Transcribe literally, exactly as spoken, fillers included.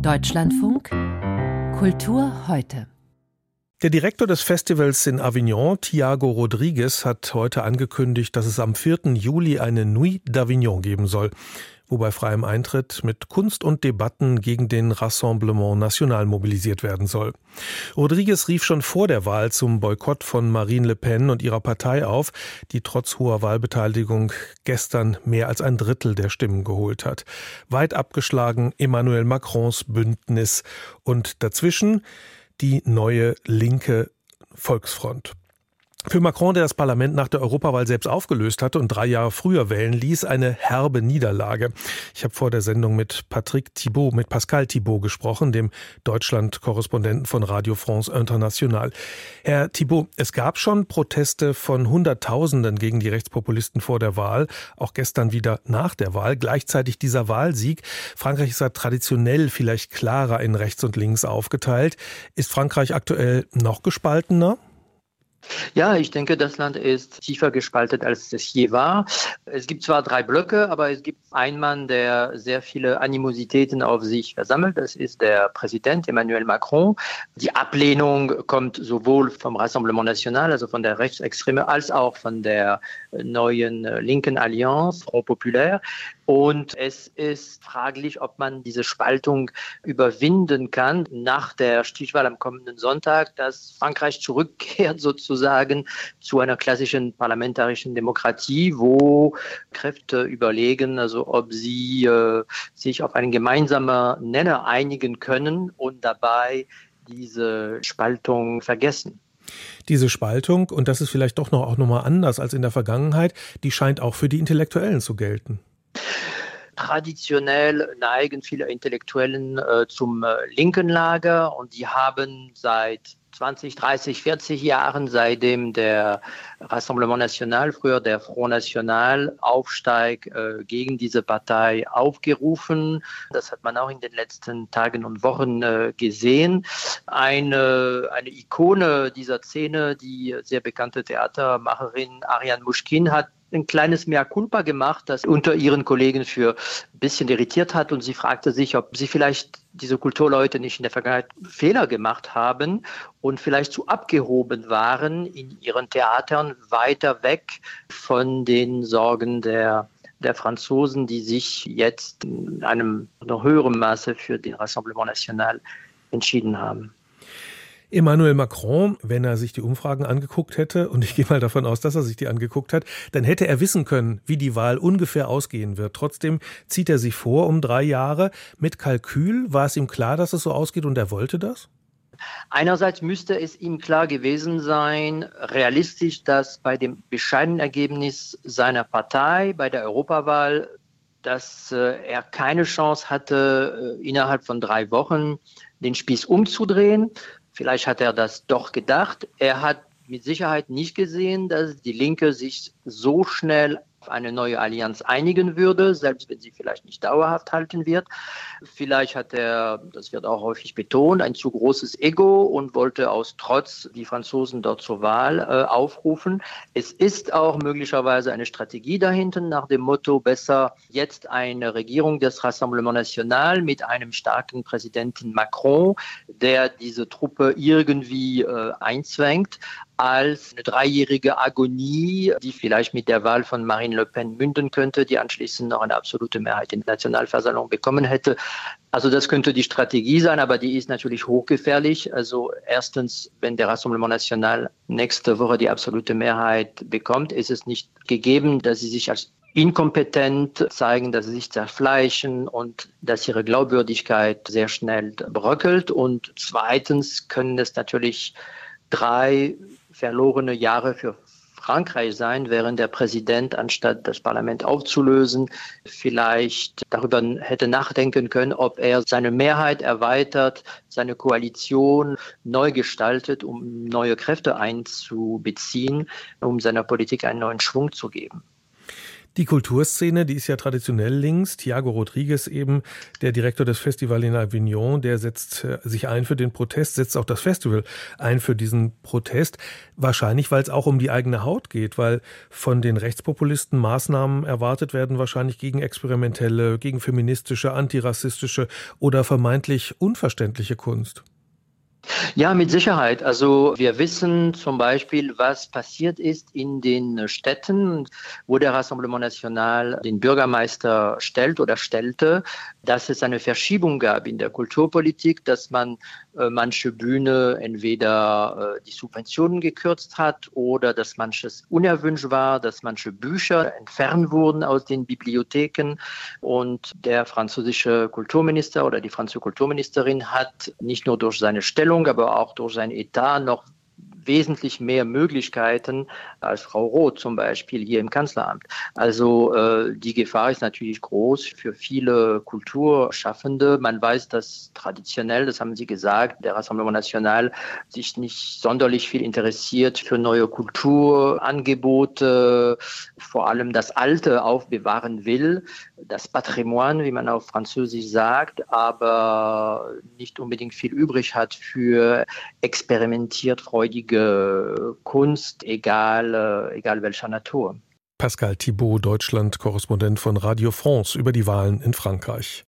Deutschlandfunk Kultur heute. Der Direktor des Festivals in Avignon, Thiago Rodrigues, hat heute angekündigt, dass es am vierten Juli eine Nuit d'Avignon geben soll, wo bei freiem Eintritt mit Kunst und Debatten gegen den Rassemblement National mobilisiert werden soll. Rodrigues rief schon vor der Wahl zum Boykott von Marine Le Pen und ihrer Partei auf, die trotz hoher Wahlbeteiligung gestern mehr als ein Drittel der Stimmen geholt hat. Weit abgeschlagen Emmanuel Macrons Bündnis und dazwischen die neue linke Volksfront. Für Macron, der das Parlament nach der Europawahl selbst aufgelöst hatte und drei Jahre früher wählen ließ, eine herbe Niederlage. Ich habe vor der Sendung mit Patrick Thibault, mit Pascal Thibault gesprochen, dem Deutschland-Korrespondenten von Radio France International. Herr Thibault, es gab schon Proteste von Hunderttausenden gegen die Rechtspopulisten vor der Wahl, auch gestern wieder nach der Wahl. Gleichzeitig dieser Wahlsieg. Frankreich ist ja traditionell vielleicht klarer in rechts und links aufgeteilt. Ist Frankreich aktuell noch gespaltener? Ja, ich denke, das Land ist tiefer gespalten, als es je war. Es gibt zwar drei Blöcke, aber es gibt einen Mann, der sehr viele Animositäten auf sich versammelt. Das ist der Präsident Emmanuel Macron. Die Ablehnung kommt sowohl vom Rassemblement National, also von der Rechtsextreme, als auch von der neuen linken Allianz, Front Populaire. Und es ist fraglich, ob man diese Spaltung überwinden kann nach der Stichwahl am kommenden Sonntag, dass Frankreich zurückkehrt sozusagen zu einer klassischen parlamentarischen Demokratie, wo Kräfte überlegen, also ob sie äh, sich auf einen gemeinsamen Nenner einigen können und dabei diese Spaltung vergessen. Diese Spaltung, und das ist vielleicht doch noch auch nochmal anders als in der Vergangenheit, die scheint auch für die Intellektuellen zu gelten. Traditionell neigen viele Intellektuellen äh, zum äh, linken Lager und die haben seit zwanzig, dreißig, vierzig Jahren, seitdem der Rassemblement National, früher der Front National, Aufsteig äh, gegen diese Partei aufgerufen. Das hat man auch in den letzten Tagen und Wochen äh, gesehen. Eine, eine Ikone dieser Szene, die sehr bekannte Theatermacherin Ariane Mouchkine, hat ein kleines Mea culpa gemacht, das unter ihren Kollegen für ein bisschen irritiert hat. Und sie fragte sich, ob sie vielleicht diese Kulturleute nicht in der Vergangenheit Fehler gemacht haben und vielleicht zu abgehoben waren in ihren Theatern, weiter weg von den Sorgen der der Franzosen, die sich jetzt in einem noch höheren Maße für den Rassemblement National entschieden haben. Emmanuel Macron, wenn er sich die Umfragen angeguckt hätte, und ich gehe mal davon aus, dass er sich die angeguckt hat, dann hätte er wissen können, wie die Wahl ungefähr ausgehen wird. Trotzdem zieht er sich vor um drei Jahre. Mit Kalkül war es ihm klar, dass es so ausgeht und er wollte das? Einerseits müsste es ihm klar gewesen sein, realistisch, dass bei dem bescheidenen Ergebnis seiner Partei bei der Europawahl, dass äh, er keine Chance hatte, äh, innerhalb von drei Wochen den Spieß umzudrehen. Vielleicht hat er das doch gedacht. Er hat mit Sicherheit nicht gesehen, dass die Linke sich so schnell auf eine neue Allianz einigen würde, selbst wenn sie vielleicht nicht dauerhaft halten wird. Vielleicht hat er, das wird auch häufig betont, ein zu großes Ego und wollte aus Trotz die Franzosen dort zur Wahl äh, aufrufen. Es ist auch möglicherweise eine Strategie dahinter, nach dem Motto, besser jetzt eine Regierung des Rassemblement National mit einem starken Präsidenten Macron, der diese Truppe irgendwie äh, einzwängt, als eine dreijährige Agonie, die vielleicht mit der Wahl von Marine Le Pen münden könnte, die anschließend noch eine absolute Mehrheit in der Nationalversammlung bekommen hätte. Also das könnte die Strategie sein, aber die ist natürlich hochgefährlich. Also erstens, wenn der Rassemblement National nächste Woche die absolute Mehrheit bekommt, ist es nicht gegeben, dass sie sich als inkompetent zeigen, dass sie sich zerfleischen und dass ihre Glaubwürdigkeit sehr schnell bröckelt. Und zweitens können es natürlich drei verlorene Jahre für Frankreich sein, während der Präsident, anstatt das Parlament aufzulösen, vielleicht darüber hätte nachdenken können, ob er seine Mehrheit erweitert, seine Koalition neu gestaltet, um neue Kräfte einzubeziehen, um seiner Politik einen neuen Schwung zu geben. Die Kulturszene, die ist ja traditionell links. Thiago Rodrigues eben, der Direktor des Festivals in Avignon, der setzt sich ein für den Protest, setzt auch das Festival ein für diesen Protest. Wahrscheinlich, weil es auch um die eigene Haut geht, weil von den Rechtspopulisten Maßnahmen erwartet werden, wahrscheinlich gegen experimentelle, gegen feministische, antirassistische oder vermeintlich unverständliche Kunst. Ja, mit Sicherheit. Also wir wissen zum Beispiel, was passiert ist in den Städten, wo der Rassemblement National den Bürgermeister stellt oder stellte, dass es eine Verschiebung gab in der Kulturpolitik, dass man äh, manche Bühne entweder äh, die Subventionen gekürzt hat oder dass manches unerwünscht war, dass manche Bücher entfernt wurden aus den Bibliotheken. Und der französische Kulturminister oder die französische Kulturministerin hat nicht nur durch seine Stellung, aber auch durch sein Etat noch wesentlich mehr Möglichkeiten als Frau Roth zum Beispiel hier im Kanzleramt. Also äh, die Gefahr ist natürlich groß für viele Kulturschaffende. Man weiß, dass traditionell, das haben Sie gesagt, der Rassemblement National sich nicht sonderlich viel interessiert für neue Kulturangebote, vor allem das Alte aufbewahren will, das Patrimoine, wie man auf Französisch sagt, aber nicht unbedingt viel übrig hat für experimentiert freudige Kunst, egal, egal welcher Natur. Pascal Thibaut, Deutschland-Korrespondent von Radio France über die Wahlen in Frankreich.